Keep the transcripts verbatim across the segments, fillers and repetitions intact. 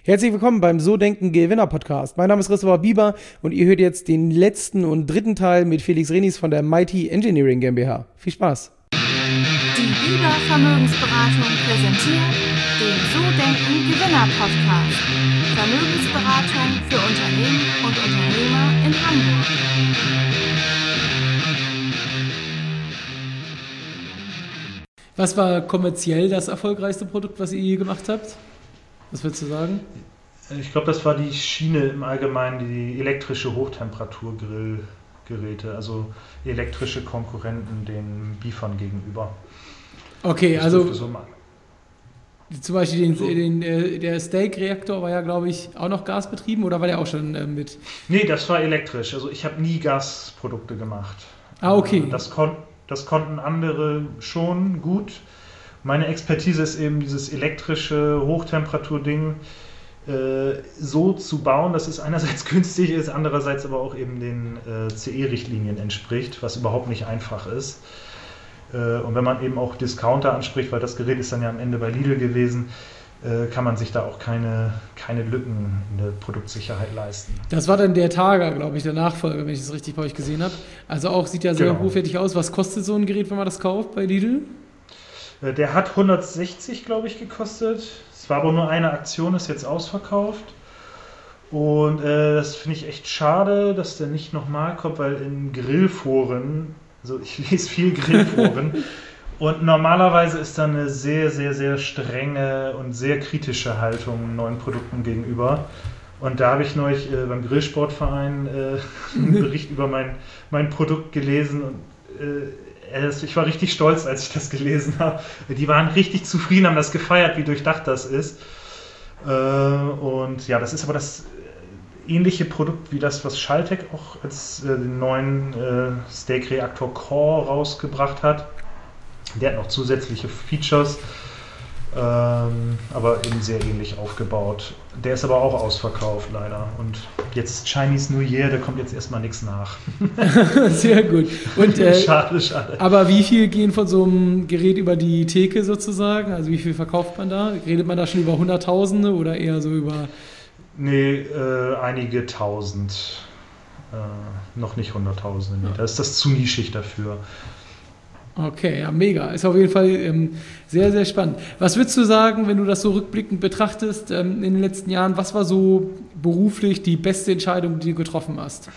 Herzlich willkommen beim So Denken Gewinner Podcast. Mein Name ist Christopher Bieber und ihr hört jetzt den letzten und dritten Teil mit Felix Renis von der Mighty Engineering GmbH. Viel Spaß. Die Bieber Vermögensberatung präsentiert den So Denken Gewinner Podcast. Vermögensberatung für Unternehmen und Unternehmer in Hamburg. Was war kommerziell das erfolgreichste Produkt, was ihr je gemacht habt? Was würdest du sagen? Ich glaube, das war die Schiene im Allgemeinen, die elektrische Hochtemperaturgrillgeräte, also elektrische Konkurrenten den Beefern gegenüber. Okay, das also so zum Beispiel den, so. den, äh, der Steak-Reaktor war ja, glaube ich, auch noch gasbetrieben oder war der auch schon äh, mit? Nee, das war elektrisch. Also ich habe nie Gasprodukte gemacht. Ah, okay. Das, kon- das konnten andere schon gut. Meine Expertise ist eben dieses elektrische Hochtemperatur-Ding äh, so zu bauen, dass es einerseits günstig ist, andererseits aber auch eben den äh, C E-Richtlinien entspricht, was überhaupt nicht einfach ist. Äh, und wenn man eben auch Discounter anspricht, weil das Gerät ist dann ja am Ende bei Lidl gewesen, äh, kann man sich da auch keine, keine Lücken in der Produktsicherheit leisten. Das war dann der Targa, glaube ich, der Nachfolger, wenn ich das richtig bei euch gesehen habe. Also auch sieht ja sehr Genau. hochwertig aus. Was kostet so ein Gerät, wenn man das kauft bei Lidl? Der hat hundertsechzig, glaube ich, gekostet. Es war aber nur eine Aktion, ist jetzt ausverkauft. Und äh, das finde ich echt schade, dass der nicht nochmal kommt, weil in Grillforen, also ich lese viel Grillforen, und normalerweise ist da eine sehr, sehr, sehr strenge und sehr kritische Haltung neuen Produkten gegenüber. Und da habe ich neulich äh, beim Grillsportverein äh, einen Bericht über mein, mein Produkt gelesen und äh, ich war richtig stolz, als ich das gelesen habe. Die waren richtig zufrieden, haben das gefeiert, wie durchdacht das ist. Und ja, das ist aber das ähnliche Produkt wie das, was Schaltec auch als den neuen Steak-Reaktor Core rausgebracht hat. Der hat noch zusätzliche Features, aber eben sehr ähnlich aufgebaut. Der ist aber auch ausverkauft leider. Und jetzt Chinese New Year, da kommt jetzt erstmal nichts nach. Sehr gut. Und, äh, schade, schade. Aber wie viel gehen von so einem Gerät über die Theke sozusagen? Also wie viel verkauft man da? Redet man da schon über Hunderttausende oder eher so über... Nee, äh, einige Tausend. Äh, noch nicht Hunderttausende. Nee. Da ist das zu nischig dafür. Okay, ja, mega. Ist auf jeden Fall ähm, sehr, sehr spannend. Was würdest du sagen, wenn du das so rückblickend betrachtest ähm, in den letzten Jahren? Was war so beruflich die beste Entscheidung, die du getroffen hast?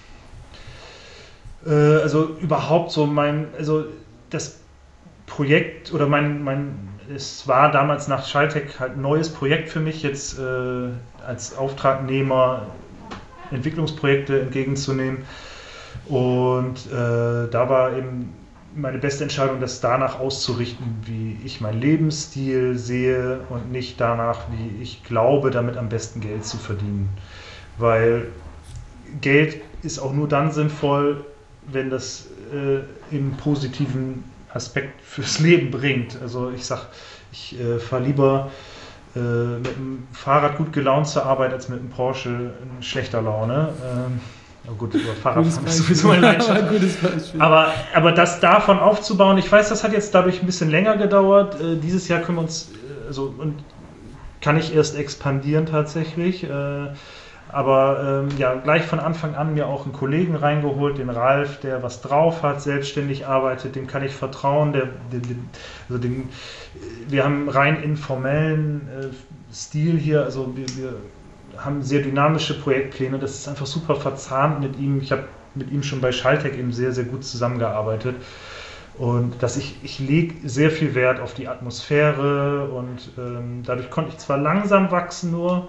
Äh, also überhaupt so mein, also das Projekt oder mein, mein, es war damals nach Schaltec halt ein neues Projekt für mich, jetzt äh, als Auftragnehmer Entwicklungsprojekte entgegenzunehmen. Und äh, da war eben meine beste Entscheidung, das danach auszurichten, wie ich meinen Lebensstil sehe und nicht danach, wie ich glaube, damit am besten Geld zu verdienen. Weil Geld ist auch nur dann sinnvoll, wenn das äh, im positiven Aspekt fürs Leben bringt. Also ich sag, ich äh, fahre lieber äh, mit dem Fahrrad gut gelaunt zur Arbeit, als mit dem Porsche in schlechter Laune. Ähm, Oh gut, über Fahrradfahren ist sowieso meine Leidenschaft. aber, aber das davon aufzubauen, ich weiß, das hat jetzt dadurch ein bisschen länger gedauert. Äh, dieses Jahr können wir uns, äh, also, und kann ich erst expandieren tatsächlich. Äh, aber ähm, ja, gleich von Anfang an mir auch einen Kollegen reingeholt, den Ralf, der was drauf hat, selbstständig arbeitet, dem kann ich vertrauen. Der, der, der, also den, wir haben rein informellen äh, Stil hier, also wir, wir haben sehr dynamische Projektpläne, das ist einfach super verzahnt mit ihm. Ich habe mit ihm schon bei Schaltec eben sehr, sehr gut zusammengearbeitet und dass ich, ich lege sehr viel Wert auf die Atmosphäre und ähm, dadurch konnte ich zwar langsam wachsen nur,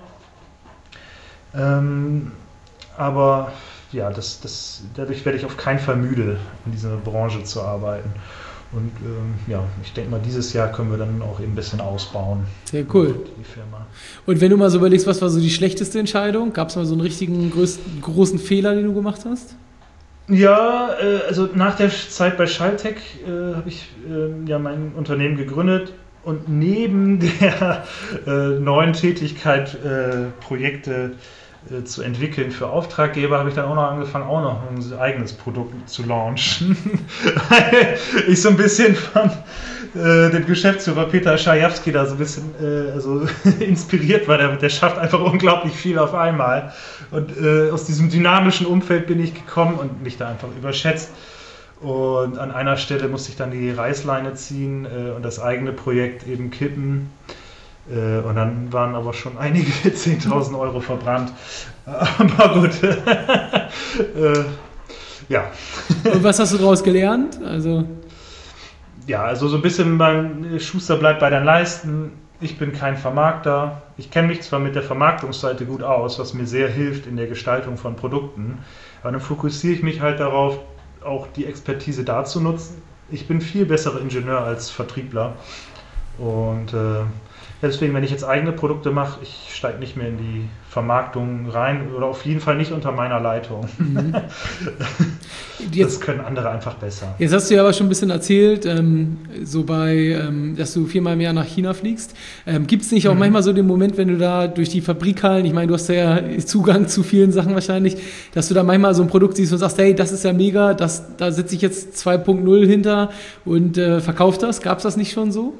ähm, aber ja, das, das, dadurch werde ich auf keinen Fall müde, in dieser Branche zu arbeiten. Und ähm, ja, ich denke mal, dieses Jahr können wir dann auch eben ein bisschen ausbauen. Sehr cool. Die Firma. Und wenn du mal so überlegst, was war so die schlechteste Entscheidung? Gab es mal so einen richtigen größten, großen Fehler, den du gemacht hast? Ja, äh, also nach der Zeit bei Schaltec äh, habe ich äh, ja mein Unternehmen gegründet und neben der äh, neuen Tätigkeit äh, Projekte äh, zu entwickeln für Auftraggeber, habe ich dann auch noch angefangen, auch noch ein eigenes Produkt zu launchen. Ich so ein bisschen von äh, dem Geschäftsführer Peter Schajewski da so ein bisschen äh, also inspiriert war. Der, der schafft einfach unglaublich viel auf einmal. Und äh, aus diesem dynamischen Umfeld bin ich gekommen und mich da einfach überschätzt. Und an einer Stelle musste ich dann die Reißleine ziehen äh, und das eigene Projekt eben kippen. Äh, und dann waren aber schon einige zehntausend Euro verbrannt. Aber gut. äh, ja. Und was hast du daraus gelernt? Also ja, also so ein bisschen beim Schuster bleibt bei deinen Leisten. Ich bin kein Vermarkter. Ich kenne mich zwar mit der Vermarktungsseite gut aus, was mir sehr hilft in der Gestaltung von Produkten. Aber dann fokussiere ich mich halt darauf, auch die Expertise da zu nutzen. Ich bin viel besserer Ingenieur als Vertriebler und äh, deswegen, wenn ich jetzt eigene Produkte mache, ich steige nicht mehr in die Vermarktung rein oder auf jeden Fall nicht unter meiner Leitung. Mhm. Das können andere einfach besser. Jetzt hast du ja aber schon ein bisschen erzählt, ähm, so bei, ähm, dass du viermal im Jahr nach China fliegst. Ähm, Gibt es nicht auch mhm. manchmal so den Moment, wenn du da durch die Fabrikhallen, ich meine, du hast ja Zugang zu vielen Sachen wahrscheinlich, dass du da manchmal so ein Produkt siehst und sagst, hey, das ist ja mega, das, da setze ich jetzt zwei Punkt null hinter und äh, verkaufe das. Gab es das nicht schon so?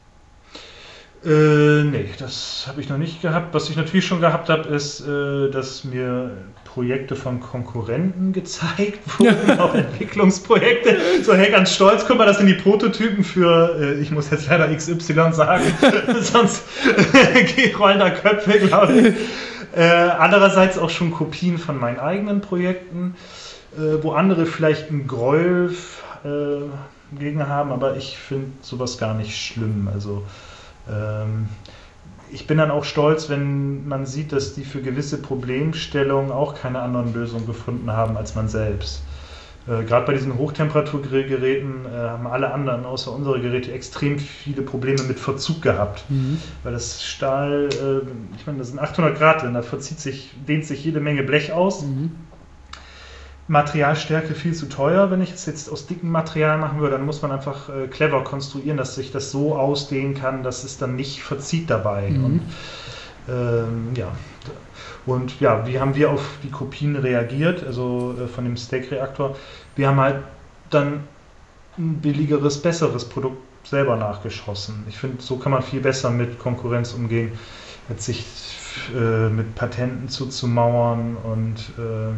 Äh, nee, das habe ich noch nicht gehabt. Was ich natürlich schon gehabt habe, ist, äh, dass mir Projekte von Konkurrenten gezeigt wurden, auch Entwicklungsprojekte. So, hey, ganz stolz, guck mal, das sind die Prototypen für, äh, ich muss jetzt leider X Y sagen, sonst rollen da Köpfe, glaube ich. Äh, andererseits auch schon Kopien von meinen eigenen Projekten, äh, wo andere vielleicht einen Groll äh, gegen haben, aber ich finde sowas gar nicht schlimm. Also ich bin dann auch stolz, wenn man sieht, dass die für gewisse Problemstellungen auch keine anderen Lösungen gefunden haben als man selbst. Äh, Gerade bei diesen Hochtemperaturgeräten äh, haben alle anderen außer unsere Geräte extrem viele Probleme mit Verzug gehabt. Mhm. Weil das Stahl, äh, ich meine, das sind achthundert Grad drin, da verzieht sich, dehnt sich jede Menge Blech aus. Mhm. Materialstärke viel zu teuer. Wenn ich es jetzt aus dickem Material machen würde, dann muss man einfach äh, clever konstruieren, dass sich das so ausdehnen kann, dass es dann nicht verzieht dabei. Mhm. Und, ähm, ja. Und ja, wie haben wir auf die Kopien reagiert, also äh, von dem Steak-Reaktor? Wir haben halt dann ein billigeres, besseres Produkt selber nachgeschossen. Ich finde, so kann man viel besser mit Konkurrenz umgehen, als sich äh, mit Patenten zuzumauern und äh,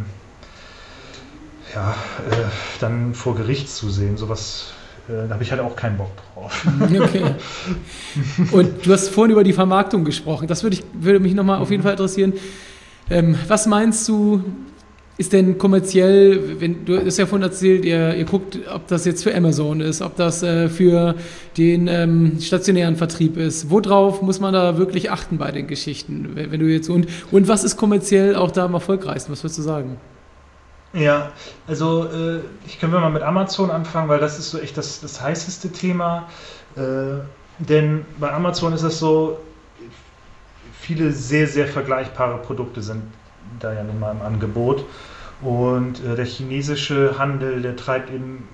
ja, äh, dann vor Gericht zu sehen, sowas, äh, da habe ich halt auch keinen Bock drauf. Okay. Und du hast vorhin über die Vermarktung gesprochen. Das würde, ich, würde mich nochmal mhm. auf jeden Fall interessieren. Ähm, was meinst du, ist denn kommerziell, wenn du hast ja vorhin erzählt, ihr, ihr guckt, ob das jetzt für Amazon ist, ob das äh, für den ähm, stationären Vertrieb ist. Worauf muss man da wirklich achten bei den Geschichten? Wenn du jetzt und, und was ist kommerziell auch da am erfolgreichsten? Was würdest du sagen? Ja, also äh, ich können wir mal mit Amazon anfangen, weil das ist so echt das, das heißeste Thema. Äh, denn bei Amazon ist es so, viele sehr, sehr vergleichbare Produkte sind da ja nun mal im Angebot. Und äh, der chinesische Handel, der treibt eben,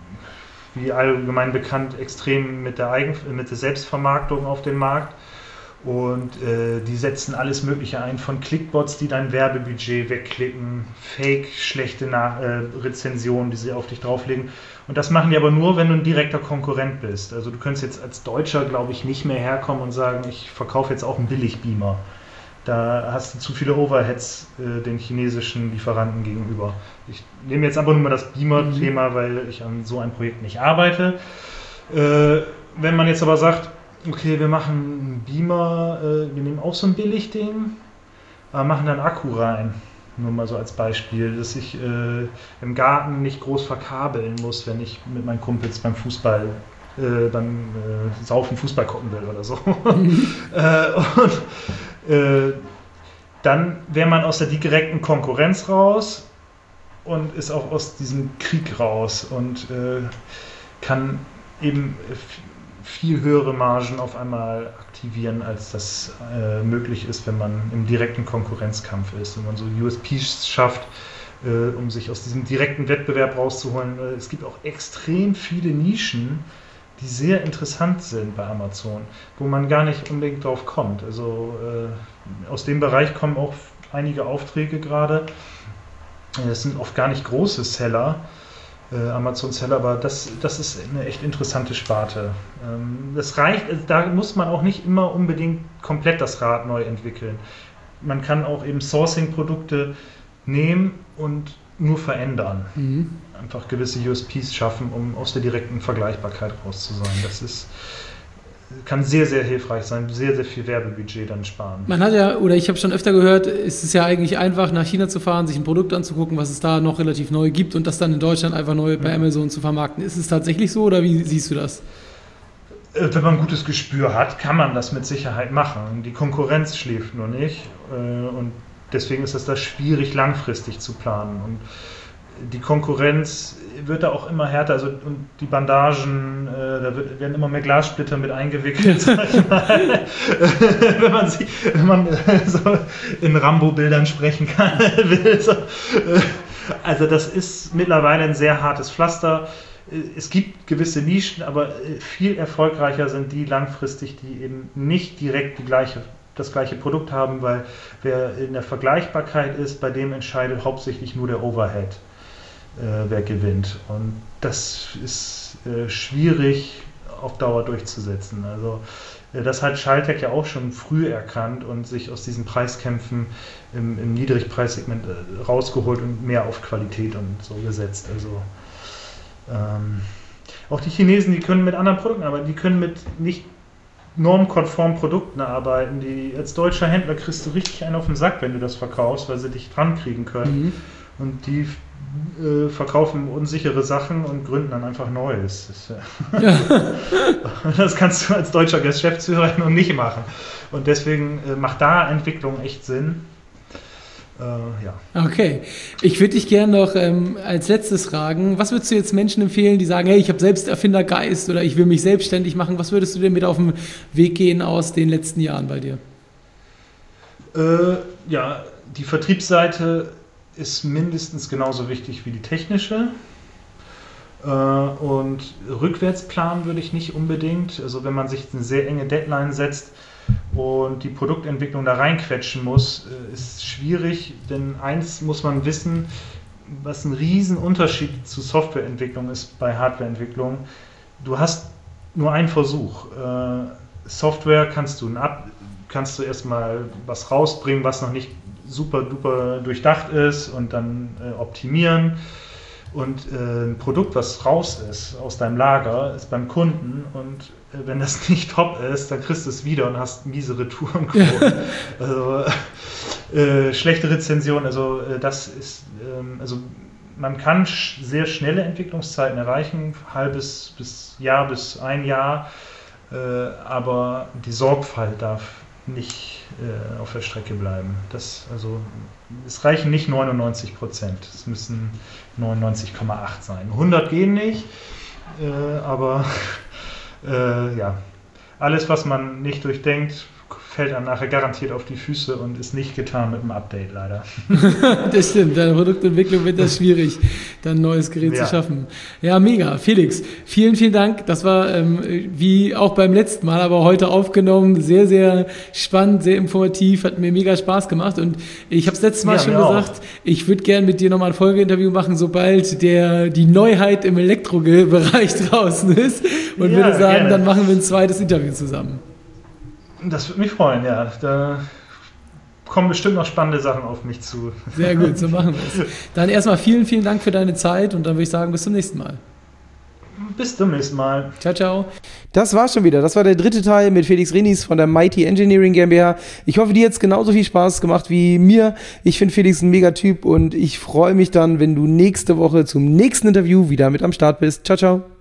wie allgemein bekannt, extrem mit der, Eigen, mit der Selbstvermarktung auf den Markt. Und äh, die setzen alles Mögliche ein, von Clickbots, die dein Werbebudget wegklicken, Fake, schlechte Nach- äh, Rezensionen, die sie auf dich drauflegen. Und das machen die aber nur, wenn du ein direkter Konkurrent bist. Also du könntest jetzt als Deutscher, glaube ich, nicht mehr herkommen und sagen, ich verkaufe jetzt auch einen Billigbeamer. Da hast du zu viele Overheads äh, den chinesischen Lieferanten gegenüber. Ich nehme jetzt aber nur mal das Beamer-Thema, mhm. weil ich an so einem Projekt nicht arbeite. Äh, wenn man jetzt aber sagt, okay, wir machen einen Beamer, äh, wir nehmen auch so ein Billigding, aber machen dann Akku rein. Nur mal so als Beispiel, dass ich äh, im Garten nicht groß verkabeln muss, wenn ich mit meinen Kumpels beim Fußball, äh, beim äh, Saufen Fußball gucken will oder so. äh, und äh, dann wäre man aus der direkten Konkurrenz raus und ist auch aus diesem Krieg raus und äh, kann eben viel höhere Margen auf einmal aktivieren, als das äh, möglich ist, wenn man im direkten Konkurrenzkampf ist. Wenn man so U S Ps schafft, äh, um sich aus diesem direkten Wettbewerb rauszuholen. Äh, es gibt auch extrem viele Nischen, die sehr interessant sind bei Amazon, wo man gar nicht unbedingt drauf kommt. Also äh, aus dem Bereich kommen auch einige Aufträge gerade. Das sind oft gar nicht große Seller, äh, Amazon-Seller, aber das, das ist eine echt interessante Sparte. Ähm, das reicht, da muss man auch nicht immer unbedingt komplett das Rad neu entwickeln. Man kann auch eben Sourcing-Produkte nehmen und nur verändern. Mhm. Einfach gewisse U S Ps schaffen, um aus der direkten Vergleichbarkeit raus zu sein. Das ist, kann sehr, sehr hilfreich sein, sehr, sehr viel Werbebudget dann sparen. Man hat ja, oder ich habe schon öfter gehört, es ist ja eigentlich einfach, nach China zu fahren, sich ein Produkt anzugucken, was es da noch relativ neu gibt und das dann in Deutschland einfach neu bei Amazon zu vermarkten. Ist es tatsächlich so oder wie siehst du das? Wenn man ein gutes Gespür hat, kann man das mit Sicherheit machen. Die Konkurrenz schläft nur nicht und deswegen ist es da schwierig, langfristig zu planen. Und die Konkurrenz wird da auch immer härter, also und die Bandagen, äh, da wird, werden immer mehr Glassplitter mit eingewickelt, sag ich mal. wenn man sie, wenn man äh, so in Rambo-Bildern sprechen kann, will. So. Also das ist mittlerweile ein sehr hartes Pflaster. Es gibt gewisse Nischen, aber viel erfolgreicher sind die langfristig, die eben nicht direkt die gleiche das gleiche Produkt haben, weil wer in der Vergleichbarkeit ist, bei dem entscheidet hauptsächlich nur der Overhead, äh, wer gewinnt. Und das ist äh, schwierig auf Dauer durchzusetzen. Also äh, das hat Schaltec ja auch schon früh erkannt und sich aus diesen Preiskämpfen im, im Niedrigpreissegment äh, rausgeholt und mehr auf Qualität und so gesetzt. Also ähm, auch die Chinesen, die können mit anderen Produkten arbeiten, die können mit nicht normkonformen Produkten arbeiten, die als deutscher Händler kriegst du richtig einen auf den Sack, wenn du das verkaufst, weil sie dich dran kriegen können. Mhm. Und die äh, verkaufen unsichere Sachen und gründen dann einfach Neues. Das, ja. Das kannst du als deutscher Geschäftsführer noch nicht machen. Und deswegen äh, macht da Entwicklung echt Sinn. Äh, ja. Okay, ich würde dich gerne noch ähm, als letztes fragen, was würdest du jetzt Menschen empfehlen, die sagen, hey, ich habe selbst Erfindergeist oder ich will mich selbstständig machen, was würdest du denn mit auf den Weg gehen aus den letzten Jahren bei dir? Äh, ja, die Vertriebsseite ist mindestens genauso wichtig wie die technische äh, und rückwärts planen würde ich nicht unbedingt, also wenn man sich eine sehr enge Deadline setzt und die Produktentwicklung da reinquetschen muss, ist schwierig, denn eins muss man wissen, was ein Riesenunterschied zu Softwareentwicklung ist bei Hardwareentwicklung. Du hast nur einen Versuch. Software kannst du, ab, kannst du erstmal was rausbringen, was noch nicht super duper durchdacht ist und dann optimieren. Und äh, ein Produkt, was raus ist aus deinem Lager, ist beim Kunden und äh, wenn das nicht top ist, dann kriegst du es wieder und hast miese Retourenquoten. Also äh, schlechte Rezensionen, also äh, das ist, ähm, also man kann sch- sehr schnelle Entwicklungszeiten erreichen, halbes bis Jahr bis ein Jahr, äh, aber die Sorgfalt darf nicht äh, auf der Strecke bleiben. Das, also, es reichen nicht neunundneunzig Prozent, es müssen neunundneunzig Komma acht sein. hundert gehen nicht, äh, aber äh, ja, alles, was man nicht durchdenkt, fällt einem nachher garantiert auf die Füße und ist nicht getan mit einem Update, leider. Das stimmt, bei der Produktentwicklung wird das schwierig, dann ein neues Gerät ja. zu schaffen. Ja, mega. Felix, vielen, vielen Dank. Das war ähm, wie auch beim letzten Mal, aber heute aufgenommen, sehr, sehr spannend, sehr informativ, hat mir mega Spaß gemacht und ich habe es letztes Mal ja, schon gesagt, auch. Ich würde gerne mit dir nochmal ein Folgeinterview machen, sobald der die Neuheit im Elektrobereich draußen ist und ja, würde sagen, gerne. Dann machen wir ein zweites Interview zusammen. Das würde mich freuen, ja. Da kommen bestimmt noch spannende Sachen auf mich zu. Sehr gut, so machen wir es. Dann erstmal vielen, vielen Dank für deine Zeit und dann würde ich sagen, bis zum nächsten Mal. Bis zum nächsten Mal. Ciao, ciao. Das war's schon wieder. Das war der dritte Teil mit Felix Renis von der Mighty Engineering GmbH. Ich hoffe, dir hat's genauso viel Spaß gemacht wie mir. Ich finde Felix ein mega Typ und ich freue mich dann, wenn du nächste Woche zum nächsten Interview wieder mit am Start bist. Ciao, ciao.